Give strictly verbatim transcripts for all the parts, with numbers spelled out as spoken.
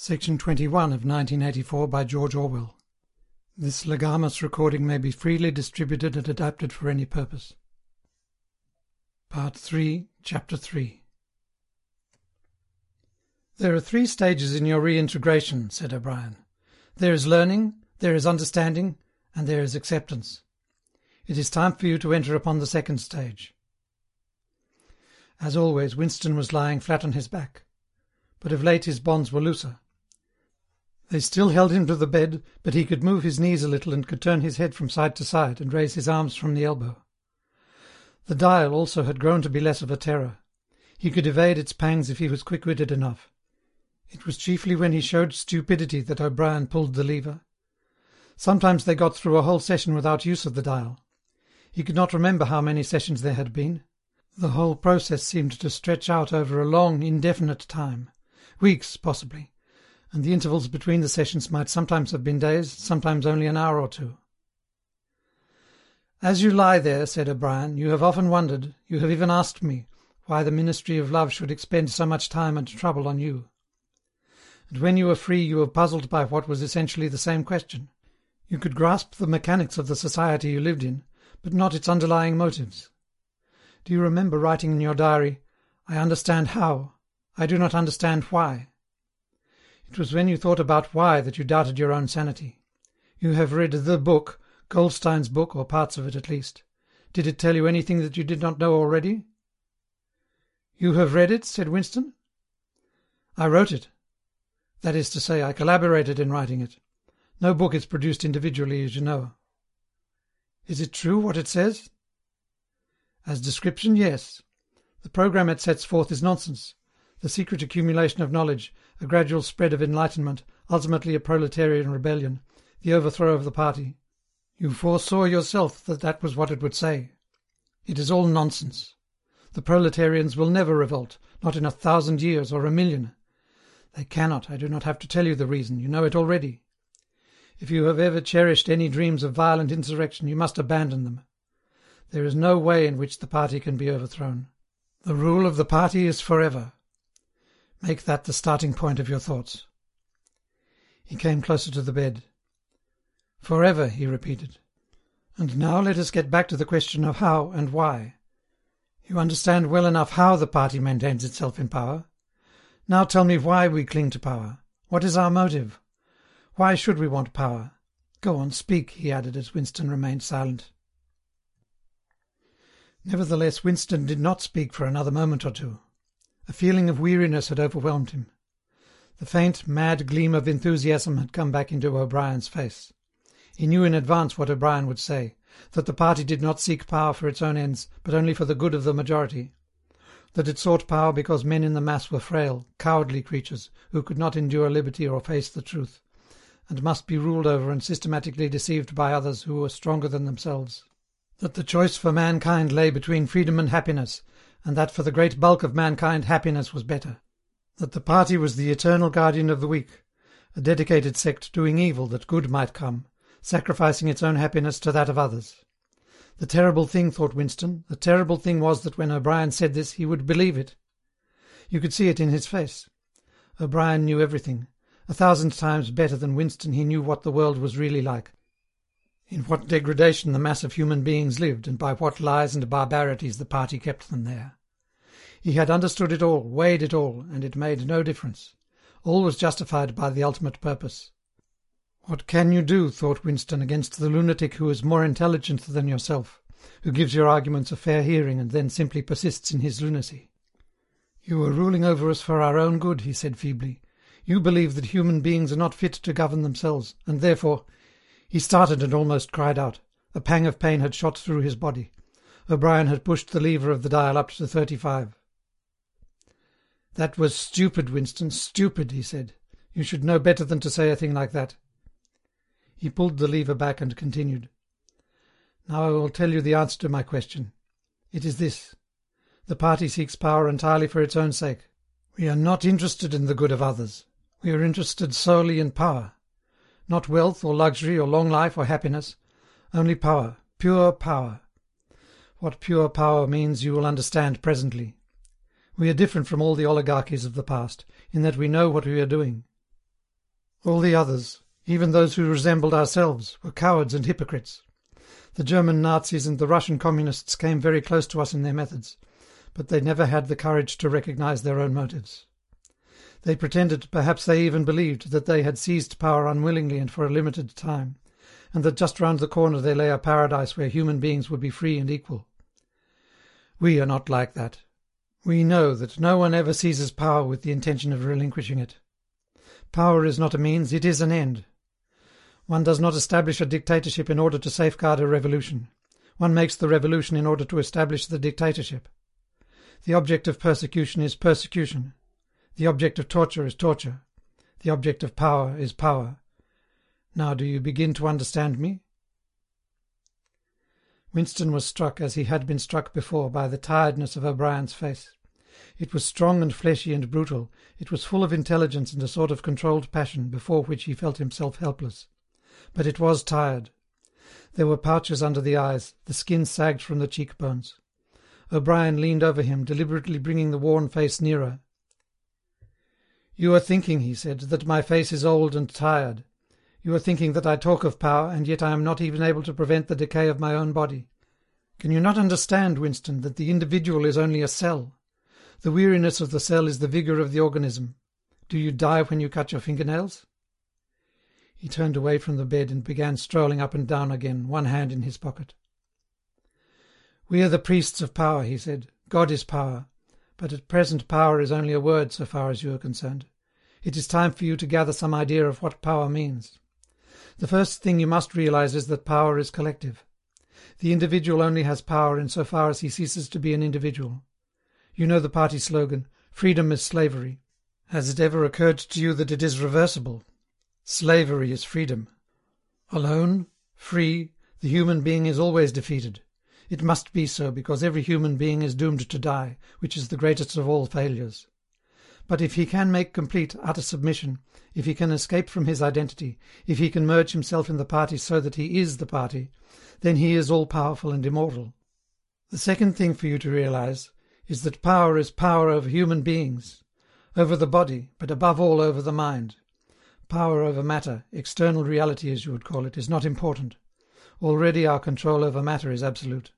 Section twenty-one of nineteen eighty-four by George Orwell. This Legamus recording may be freely distributed and adapted for any purpose. Part three, Chapter three. There are three stages in your reintegration, said O'Brien. There is learning, there is understanding, and there is acceptance. It is time for you to enter upon the second stage. As always, Winston was lying flat on his back, but of late his bonds were looser. They still held him to the bed, but he could move his knees a little and could turn his head from side to side and raise his arms from the elbow. The dial also had grown to be less of a terror. He could evade its pangs if he was quick-witted enough. It was chiefly when he showed stupidity that O'Brien pulled the lever. Sometimes they got through a whole session without use of the dial. He could not remember how many sessions there had been. The whole process seemed to stretch out over a long, indefinite time. Weeks, possibly. And the intervals between the sessions might sometimes have been days, sometimes only an hour or two. "As you lie there," said O'Brien, "you have often wondered, you have even asked me, why the ministry of love should expend so much time and trouble on you. And when you were free you were puzzled by what was essentially the same question. You could grasp the mechanics of the society you lived in, but not its underlying motives. Do you remember writing in your diary, 'I understand how, I do not understand why'? It was when you thought about why that you doubted your own sanity. You have read the book, Goldstein's book, or parts of it at least. Did it tell you anything that you did not know already?" "You have read it?" said Winston. "I wrote it. That is to say, I collaborated in writing it. No book is produced individually, as you know." "Is it true what it says?" "As description, yes. The programme it sets forth is nonsense. The secret accumulation of knowledge, a gradual spread of enlightenment, ultimately a proletarian rebellion, the overthrow of the party. You foresaw yourself that that was what it would say. It is all nonsense. The proletarians will never revolt, not in a thousand years or a million. They cannot. I do not have to tell you the reason. You know it already. If you have ever cherished any dreams of violent insurrection, you must abandon them. There is no way in which the party can be overthrown. The rule of the party is forever. Make that the starting point of your thoughts." He came closer to the bed. "Forever," he repeated. "And now let us get back to the question of how and why. You understand well enough how the party maintains itself in power. Now tell me why we cling to power. What is our motive? Why should we want power? Go on, speak," he added as Winston remained silent. Nevertheless, Winston did not speak for another moment or two. A feeling of weariness had overwhelmed him. The faint, mad gleam of enthusiasm had come back into O'Brien's face. He knew in advance what O'Brien would say, that the party did not seek power for its own ends, but only for the good of the majority, that it sought power because men in the mass were frail, cowardly creatures, who could not endure liberty or face the truth, and must be ruled over and systematically deceived by others who were stronger than themselves, that the choice for mankind lay between freedom and happiness, and that for the great bulk of mankind happiness was better, that the party was the eternal guardian of the weak, a dedicated sect doing evil that good might come, sacrificing its own happiness to that of others. The terrible thing, thought Winston, the terrible thing was that when O'Brien said this he would believe it. You could see it in his face. O'Brien knew everything. A thousand times better than Winston he knew what the world was really like, in what degradation the mass of human beings lived, and by what lies and barbarities the party kept them there. He had understood it all, weighed it all, and it made no difference. All was justified by the ultimate purpose. "What can you do," thought Winston, "against the lunatic who is more intelligent than yourself, who gives your arguments a fair hearing and then simply persists in his lunacy?" "You are ruling over us for our own good," he said feebly. "You believe that human beings are not fit to govern themselves, and therefore—" He started and almost cried out. A pang of pain had shot through his body. O'Brien had pushed the lever of the dial up to thirty-five. "That was stupid, Winston, stupid," he said. "You should know better than to say a thing like that." He pulled the lever back and continued. "Now I will tell you the answer to my question. It is this. The party seeks power entirely for its own sake. We are not interested in the good of others. We are interested solely in power. Not wealth or luxury or long life or happiness. Only power, pure power. What pure power means you will understand presently. We are different from all the oligarchies of the past, in that we know what we are doing. All the others, even those who resembled ourselves, were cowards and hypocrites. The German Nazis and the Russian Communists came very close to us in their methods, but they never had the courage to recognize their own motives. They pretended, perhaps they even believed, that they had seized power unwillingly and for a limited time, and that just round the corner there lay a paradise where human beings would be free and equal. We are not like that. We know that no one ever seizes power with the intention of relinquishing it. Power is not a means, it is an end. One does not establish a dictatorship in order to safeguard a revolution. One makes the revolution in order to establish the dictatorship. The object of persecution is persecution. The object of torture is torture. The object of power is power. Now do you begin to understand me? Winston was struck, as he had been struck before, by the tiredness of O'Brien's face. It was strong and fleshy and brutal. It was full of intelligence and a sort of controlled passion, before which he felt himself helpless. But it was tired. There were pouches under the eyes, the skin sagged from the cheekbones. O'Brien leaned over him, deliberately bringing the worn face nearer. "You are thinking," he said, "that my face is old and tired. You are thinking that I talk of power, and yet I am not even able to prevent the decay of my own body. Can you not understand, Winston, that the individual is only a cell? The weariness of the cell is the vigour of the organism. Do you die when you cut your fingernails?" He turned away from the bed and began strolling up and down again, one hand in his pocket. "We are the priests of power," he said. "God is power. But at present power is only a word so far as you are concerned. It is time for you to gather some idea of what power means. The first thing you must realize is that power is collective. The individual only has power in so far as he ceases to be an individual. You know the party slogan, "Freedom is slavery." Has it ever occurred to you that it is reversible? Slavery is freedom. Alone, free, the human being is always defeated. It must be so, because every human being is doomed to die, which is the greatest of all failures. But if he can make complete, utter submission, if he can escape from his identity, if he can merge himself in the party so that he is the party, then he is all-powerful and immortal. The second thing for you to realize is that power is power over human beings, over the body, but above all over the mind. Power over matter, external reality as you would call it, is not important. Already our control over matter is absolute.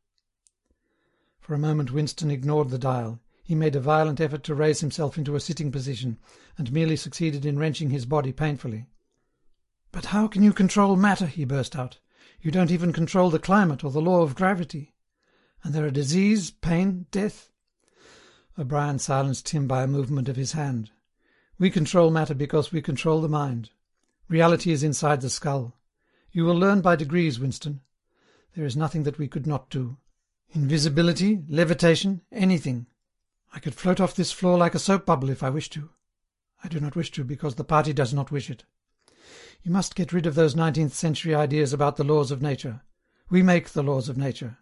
For a moment Winston ignored the dial. He made a violent effort to raise himself into a sitting position, and merely succeeded in wrenching his body painfully. "But how can you control matter?" he burst out. "You don't even control the climate or the law of gravity. And there are disease, pain, death." O'Brien silenced him by a movement of his hand. "We control matter because we control the mind. Reality is inside the skull. You will learn by degrees, Winston. There is nothing that we could not do. Invisibility, levitation, anything. I could float off this floor like a soap bubble if I wished to. I do not wish to, because the party does not wish it. You must get rid of those nineteenth century ideas about the laws of nature. We make the laws of nature."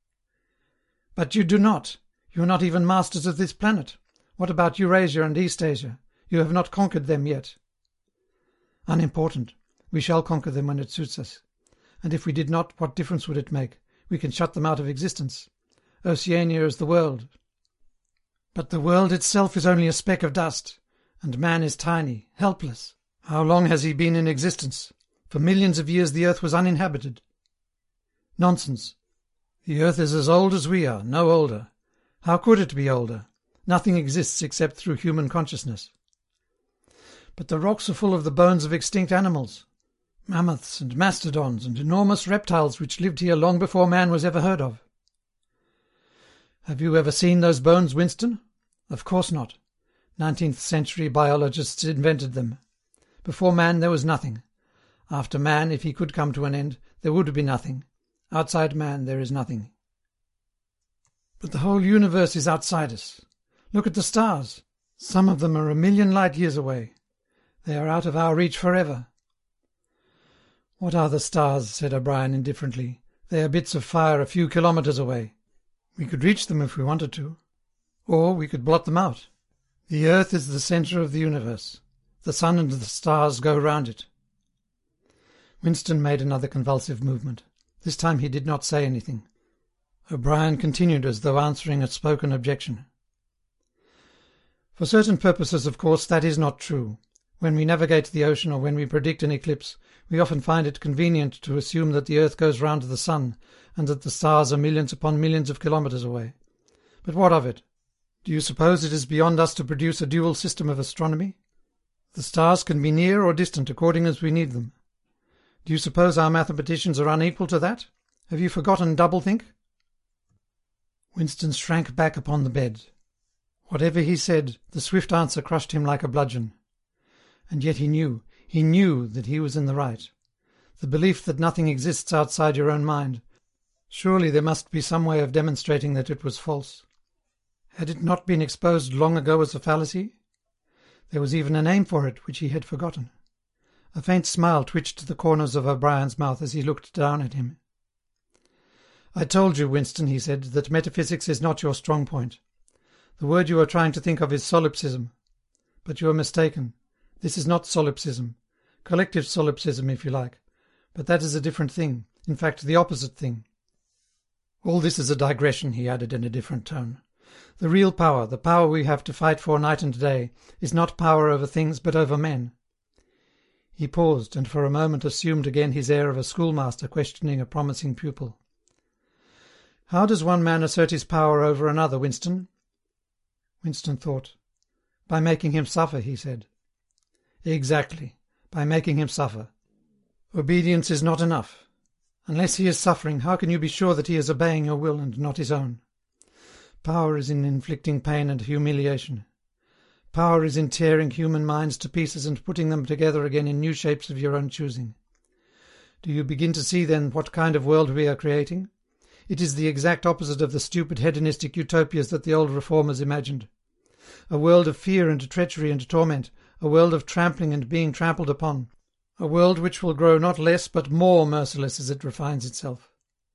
"But you do not. You are not even masters of this planet. What about Eurasia and Eastasia? You have not conquered them yet." "Unimportant. We shall conquer them when it suits us. And if we did not, what difference would it make? We can shut them out of existence. Oceania is the world. But the world itself is only a speck of dust, and man is tiny, helpless. How long has he been in existence? For millions of years the earth was uninhabited." "Nonsense. The earth is as old as we are, no older. How could it be older? Nothing exists except through human consciousness." "But the rocks are full of the bones of extinct animals. Mammoths and mastodons and enormous reptiles which lived here long before man was ever heard of." "Have you ever seen those bones, Winston? Of course not. Nineteenth century biologists invented them. Before man there was nothing. After man, if he could come to an end, there would be nothing. Outside man there is nothing." "But the whole universe is outside us. Look at the stars. Some of them are a million light years away. They are out of our reach forever." "What are the stars?" said O'Brien indifferently. "They are bits of fire a few kilometres away. We could reach them if we wanted to. Or we could blot them out. The earth is the centre of the universe. The sun and the stars go round it." Winston made another convulsive movement. This time he did not say anything. O'Brien continued as though answering a spoken objection. "For certain purposes, of course, that is not true. When we navigate the ocean or when we predict an eclipse, we often find it convenient to assume that the earth goes round the sun and that the stars are millions upon millions of kilometres away. But what of it? Do you suppose it is beyond us to produce a dual system of astronomy? The stars can be near or distant according as we need them. Do you suppose our mathematicians are unequal to that? Have you forgotten doublethink? Winston shrank back upon the bed. Whatever he said, the swift answer crushed him like a bludgeon. And yet he knew, he knew that he was in the right. The belief that nothing exists outside your own mind. Surely there must be some way of demonstrating that it was false. Had it not been exposed long ago as a fallacy? There was even a name for it, which he had forgotten. A faint smile twitched the corners of O'Brien's mouth as he looked down at him. "I told you, Winston," he said, "that metaphysics is not your strong point. The word you are trying to think of is solipsism. But you are mistaken. This is not solipsism. Collective solipsism, if you like. But that is a different thing. In fact, the opposite thing. All this is a digression," he added in a different tone. "The real power, the power we have to fight for night and day, is not power over things, but over men." He paused, and for a moment assumed again his air of a schoolmaster questioning a promising pupil. "How does one man assert his power over another, Winston?" Winston thought. "By making him suffer," he said. "Exactly, by making him suffer. Obedience is not enough. Unless he is suffering, how can you be sure that he is obeying your will and not his own? Power is in inflicting pain and humiliation. Power is in tearing human minds to pieces and putting them together again in new shapes of your own choosing. Do you begin to see, then, what kind of world we are creating? It is the exact opposite of the stupid hedonistic utopias that the old reformers imagined. A world of fear and treachery and torment, a world of trampling and being trampled upon, a world which will grow not less but more merciless as it refines itself.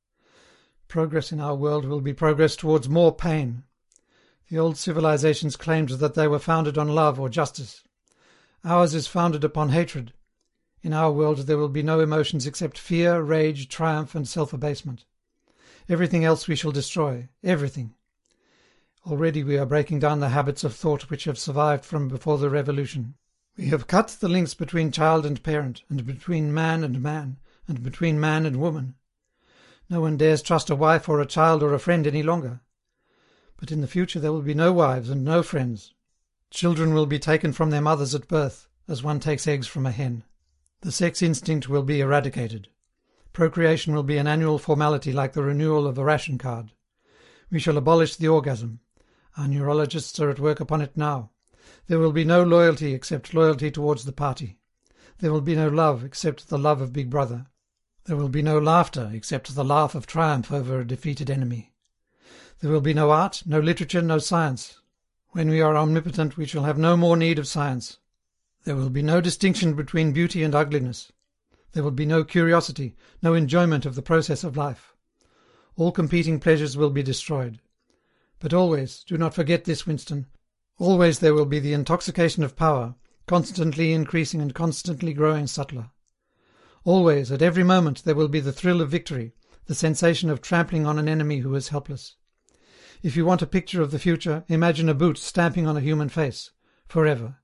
Progress in our world will be progress towards more pain. The old civilizations claimed that they were founded on love or justice. Ours is founded upon hatred. In our world there will be no emotions except fear, rage, triumph, and self-abasement. Everything else we shall destroy, everything. Already we are breaking down the habits of thought which have survived from before the Revolution. We have cut the links between child and parent, and between man and man, and between man and woman. No one dares trust a wife or a child or a friend any longer. But in the future there will be no wives and no friends. Children will be taken from their mothers at birth, as one takes eggs from a hen. The sex instinct will be eradicated. Procreation will be an annual formality like the renewal of a ration card. We shall abolish the orgasm. Our neurologists are at work upon it now. There will be no loyalty except loyalty towards the party. There will be no love except the love of Big Brother. There will be no laughter except the laugh of triumph over a defeated enemy. There will be no art, no literature, no science. When we are omnipotent, we shall have no more need of science. There will be no distinction between beauty and ugliness. There will be no curiosity, no enjoyment of the process of life. All competing pleasures will be destroyed. But always, do not forget this, Winston, always there will be the intoxication of power, constantly increasing and constantly growing subtler. Always, at every moment, there will be the thrill of victory, the sensation of trampling on an enemy who is helpless. If you want a picture of the future, imagine a boot stamping on a human face, forever.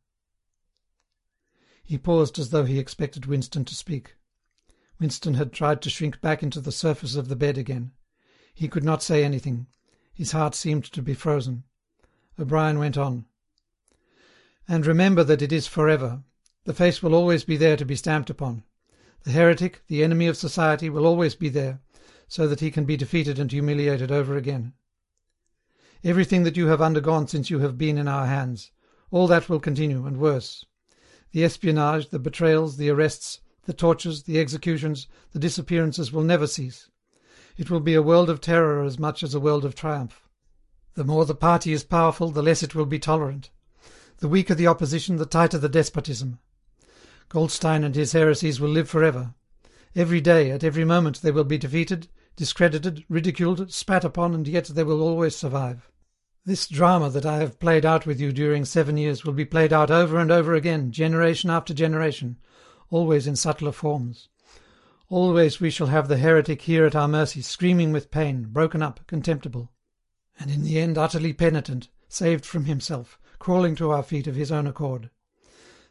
He paused as though he expected Winston to speak. Winston had tried to shrink back into the surface of the bed again. He could not say anything. His heart seemed to be frozen. O'Brien went on. "And remember that it is forever. The face will always be there to be stamped upon. The heretic, the enemy of society, will always be there, so that he can be defeated and humiliated over again. Everything that you have undergone since you have been in our hands, all that will continue, and worse. The espionage, the betrayals, the arrests, the tortures, the executions, the disappearances will never cease. It will be a world of terror as much as a world of triumph. The more the party is powerful, the less it will be tolerant. The weaker the opposition, the tighter the despotism. Goldstein and his heresies will live forever. Every day, at every moment, they will be defeated, discredited, ridiculed, spat upon, and yet they will always survive. This drama that I have played out with you during seven years will be played out over and over again, generation after generation, always in subtler forms. Always we shall have the heretic here at our mercy, screaming with pain, broken up, contemptible, and in the end utterly penitent, saved from himself, crawling to our feet of his own accord.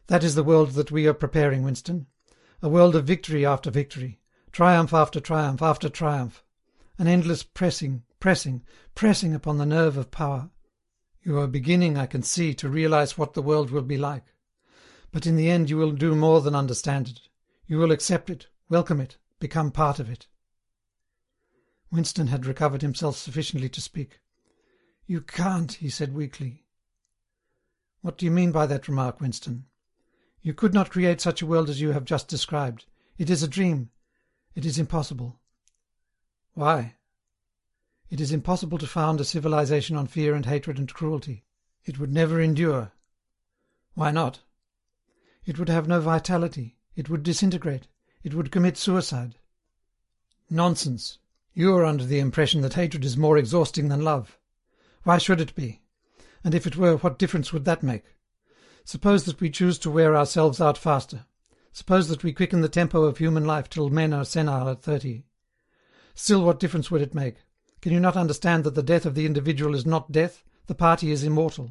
That is the world that we are preparing, Winston. A world of victory after victory, triumph after triumph after triumph. An endless pressing, pressing, pressing upon the nerve of power. You are beginning, I can see, to realize what the world will be like. But in the end you will do more than understand it. You will accept it, welcome it, become part of it. Winston had recovered himself sufficiently to speak. "You can't," he said weakly. "What do you mean by that remark, Winston? You could not create such a world as you have just described. It is a dream. It is impossible." "Why?" "It is impossible to found a civilization on fear and hatred and cruelty. It would never endure." "Why not?" "It would have no vitality. It would disintegrate. It would commit suicide." "Nonsense. You are under the impression that hatred is more exhausting than love. Why should it be? And if it were, what difference would that make? Suppose that we choose to wear ourselves out faster. Suppose that we quicken the tempo of human life till men are senile at thirty. Still, what difference would it make? Can you not understand that the death of the individual is not death? The party is immortal."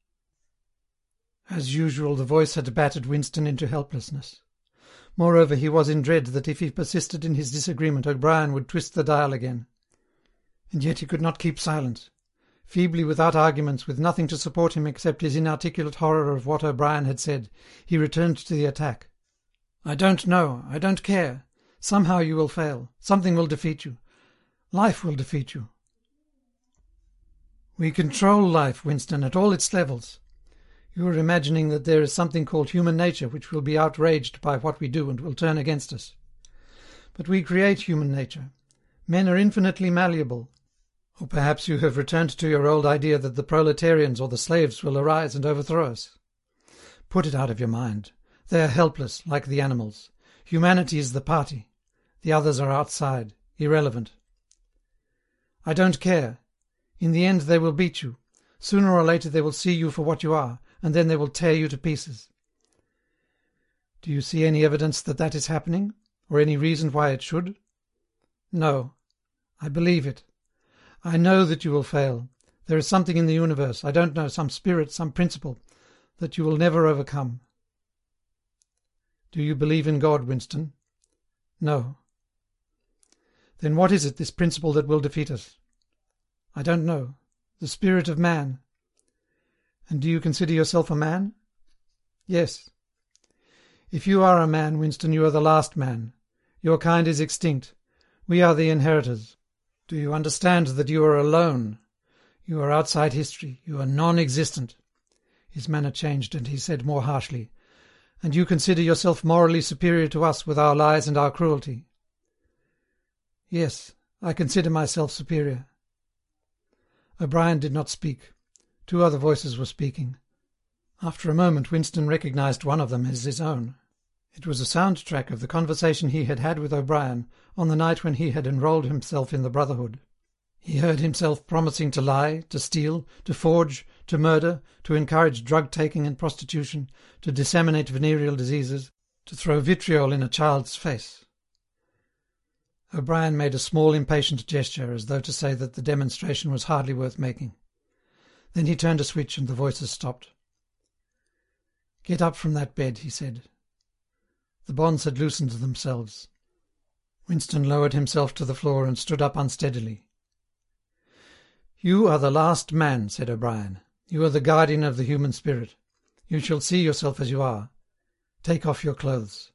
As usual, the voice had battered Winston into helplessness. Moreover, he was in dread that if he persisted in his disagreement, O'Brien would twist the dial again. And yet he could not keep silent. Feebly, without arguments, with nothing to support him except his inarticulate horror of what O'Brien had said, he returned to the attack. "I don't know. I don't care. Somehow you will fail. Something will defeat you. Life will defeat you." "We control life, Winston, at all its levels. You are imagining that there is something called human nature which will be outraged by what we do and will turn against us. But we create human nature. Men are infinitely malleable. Or perhaps you have returned to your old idea that the proletarians or the slaves will arise and overthrow us. Put it out of your mind. They are helpless, like the animals. Humanity is the party. The others are outside, irrelevant." "I don't care. In the end they will beat you. Sooner or later they will see you for what you are, and then they will tear you to pieces." "Do you see any evidence that that is happening, or any reason why it should?" "No. I believe it. I know that you will fail. There is something in the universe, I don't know, some spirit, some principle, that you will never overcome." "Do you believe in God, Winston?" "No." "Then what is it, this principle that will defeat us?" "I don't know. The spirit of man." "And do you consider yourself a man?" "Yes." "If you are a man, Winston, you are the last man. Your kind is extinct. We are the inheritors. Do you understand that you are alone? You are outside history. You are non-existent." His manner changed, and he said more harshly, "And you consider yourself morally superior to us with our lies and our cruelty?" "Yes, I consider myself superior." O'Brien did not speak. Two other voices were speaking. After a moment Winston recognized one of them as his own. It was a sound-track of the conversation he had had with O'Brien on the night when he had enrolled himself in the Brotherhood. He heard himself promising to lie, to steal, to forge, to murder, to encourage drug-taking and prostitution, to disseminate venereal diseases, to throw vitriol in a child's face. O'Brien made a small impatient gesture, as though to say that the demonstration was hardly worth making. Then he turned a switch and the voices stopped. "Get up from that bed," he said. The bonds had loosened themselves. Winston lowered himself to the floor and stood up unsteadily. "You are the last man," said O'Brien. "You are the guardian of the human spirit. You shall see yourself as you are. Take off your clothes."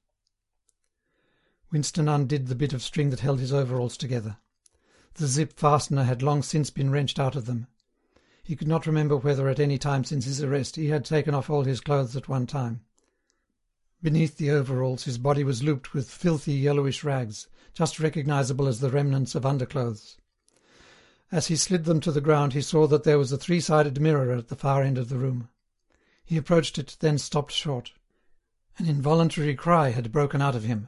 Winston undid the bit of string that held his overalls together. The zip fastener had long since been wrenched out of them. He could not remember whether at any time since his arrest he had taken off all his clothes at one time. Beneath the overalls his body was looped with filthy yellowish rags, just recognizable as the remnants of underclothes. As he slid them to the ground he saw that there was a three-sided mirror at the far end of the room. He approached it, then stopped short. An involuntary cry had broken out of him.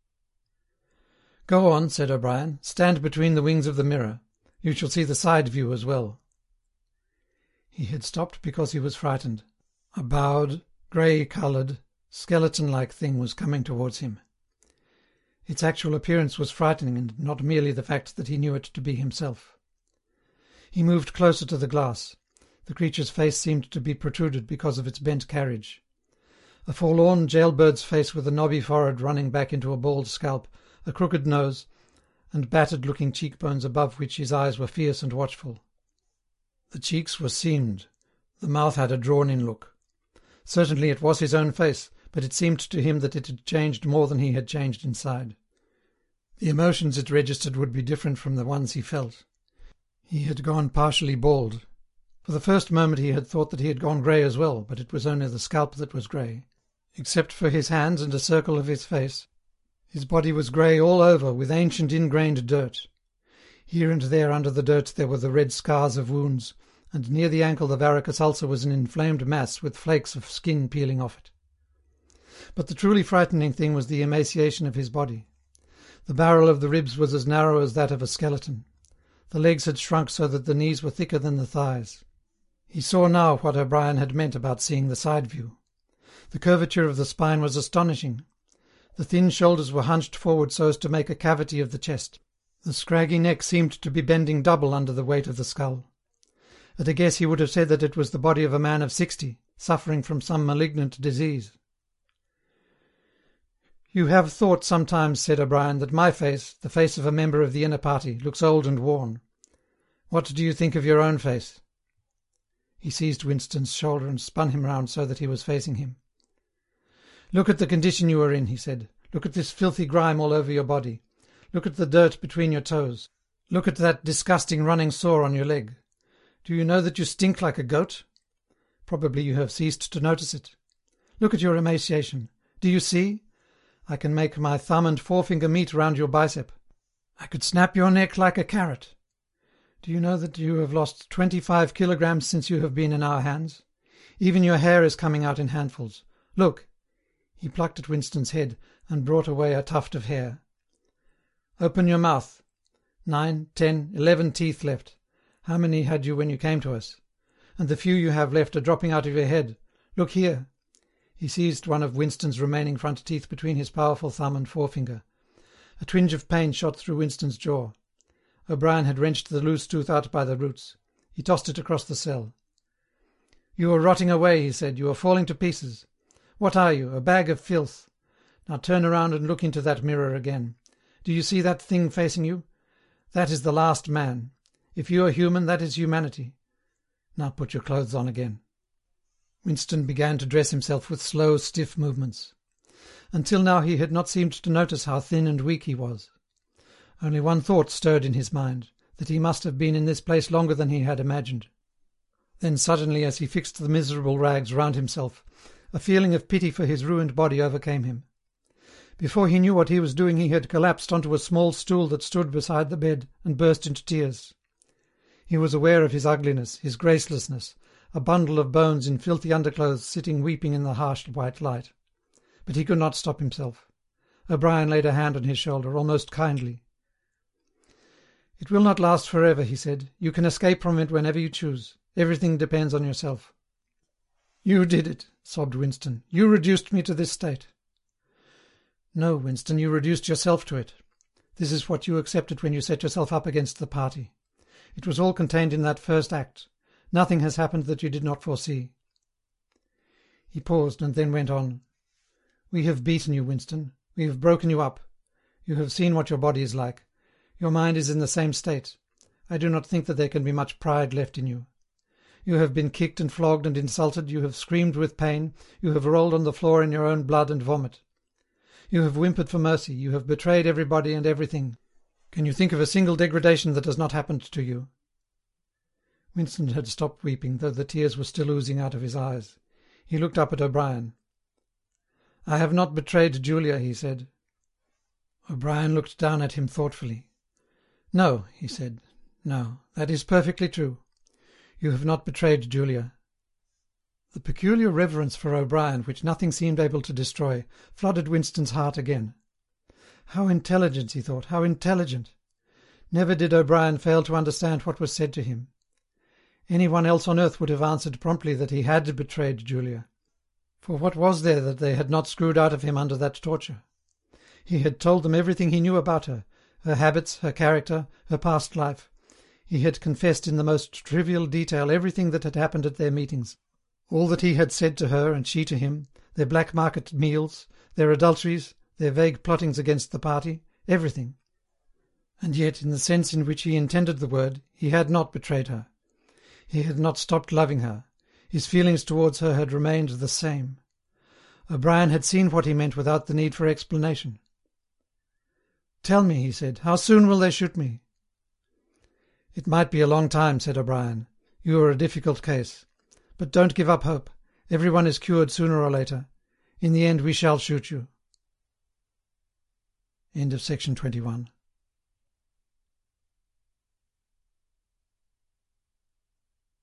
"Go on," said O'Brien. "Stand between the wings of the mirror. You shall see the side view as well." He had stopped because he was frightened. A bowed, grey-coloured, skeleton-like thing was coming towards him. Its actual appearance was frightening, and not merely the fact that he knew it to be himself. He moved closer to the glass. The creature's face seemed to be protruded because of its bent carriage. A forlorn jailbird's face with a knobby forehead running back into a bald scalp, a crooked nose, and battered-looking cheekbones above which his eyes were fierce and watchful. The cheeks were seamed, the mouth had a drawn-in look. Certainly it was his own face, but it seemed to him that it had changed more than he had changed inside. The emotions it registered would be different from the ones he felt. He had gone partially bald. For the first moment he had thought that he had gone grey as well, but it was only the scalp that was grey. Except for his hands and a circle of his face, his body was grey all over with ancient ingrained dirt. Here and there under the dirt there were the red scars of wounds, and near the ankle the varicose ulcer was an inflamed mass with flakes of skin peeling off it. But the truly frightening thing was the emaciation of his body. The barrel of the ribs was as narrow as that of a skeleton. The legs had shrunk so that the knees were thicker than the thighs. He saw now what O'Brien had meant about seeing the side view. The curvature of the spine was astonishing. The thin shoulders were hunched forward so as to make a cavity of the chest. The scraggy neck seemed to be bending double under the weight of the skull. At a guess he would have said that it was the body of a man of sixty, suffering from some malignant disease. "You have thought sometimes," said O'Brien, "that my face, the face of a member of the inner party, looks old and worn. What do you think of your own face?" He seized Winston's shoulder and spun him round so that he was facing him. "Look at the condition you are in," he said. "Look at this filthy grime all over your body. Look at the dirt between your toes. Look at that disgusting running sore on your leg. Do you know that you stink like a goat? Probably you have ceased to notice it. Look at your emaciation. Do you see? I can make my thumb and forefinger meet round your bicep. I could snap your neck like a carrot. Do you know that you have lost twenty-five kilograms since you have been in our hands? Even your hair is coming out in handfuls. Look." He plucked at Winston's head and brought away a tuft of hair. "Open your mouth. Nine, ten, eleven teeth left. How many had you when you came to us? And the few you have left are dropping out of your head. Look here." He seized one of Winston's remaining front teeth between his powerful thumb and forefinger. A twinge of pain shot through Winston's jaw. O'Brien had wrenched the loose tooth out by the roots. He tossed it across the cell. "You are rotting away," he said. "You are falling to pieces. What are you? A bag of filth. Now turn around and look into that mirror again. Do you see that thing facing you? That is the last man. If you are human, that is humanity. Now put your clothes on again." Winston began to dress himself with slow, stiff movements. Until now he had not seemed to notice how thin and weak he was. Only one thought stirred in his mind, that he must have been in this place longer than he had imagined. Then suddenly, as he fixed the miserable rags round himself, a feeling of pity for his ruined body overcame him. Before he knew what he was doing he had collapsed onto a small stool that stood beside the bed and burst into tears. He was aware of his ugliness, his gracelessness, a bundle of bones in filthy underclothes sitting weeping in the harsh white light. But he could not stop himself. O'Brien laid a hand on his shoulder, almost kindly. "It will not last forever," he said. "You can escape from it whenever you choose. Everything depends on yourself." "You did it," sobbed Winston. "You reduced me to this state." "No, Winston, you reduced yourself to it. This is what you accepted when you set yourself up against the party. It was all contained in that first act. Nothing has happened that you did not foresee." He paused and then went on. "We have beaten you, Winston. We have broken you up. You have seen what your body is like. Your mind is in the same state. I do not think that there can be much pride left in you. You have been kicked and flogged and insulted, you have screamed with pain, you have rolled on the floor in your own blood and vomit. You have whimpered for mercy, you have betrayed everybody and everything. Can you think of a single degradation that has not happened to you?" Winston had stopped weeping, though the tears were still oozing out of his eyes. He looked up at O'Brien. "I have not betrayed Julia," he said. O'Brien looked down at him thoughtfully. "No," he said, "no, that is perfectly true. You have not betrayed Julia." The peculiar reverence for O'Brien, which nothing seemed able to destroy, flooded Winston's heart again. How intelligent, he thought, how intelligent! Never did O'Brien fail to understand what was said to him. Any one else on earth would have answered promptly that he had betrayed Julia. For what was there that they had not screwed out of him under that torture? He had told them everything he knew about her, her habits, her character, her past life. He had confessed in the most trivial detail everything that had happened at their meetings, all that he had said to her and she to him, their black market meals, their adulteries, their vague plottings against the party, everything. And yet, in the sense in which he intended the word, he had not betrayed her. He had not stopped loving her. His feelings towards her had remained the same. O'Brien had seen what he meant without the need for explanation. "Tell me," he said, "how soon will they shoot me?" "It might be a long time," said O'Brien. "You are a difficult case. But don't give up hope. Everyone is cured sooner or later. In the end we shall shoot you." End of section twenty-one.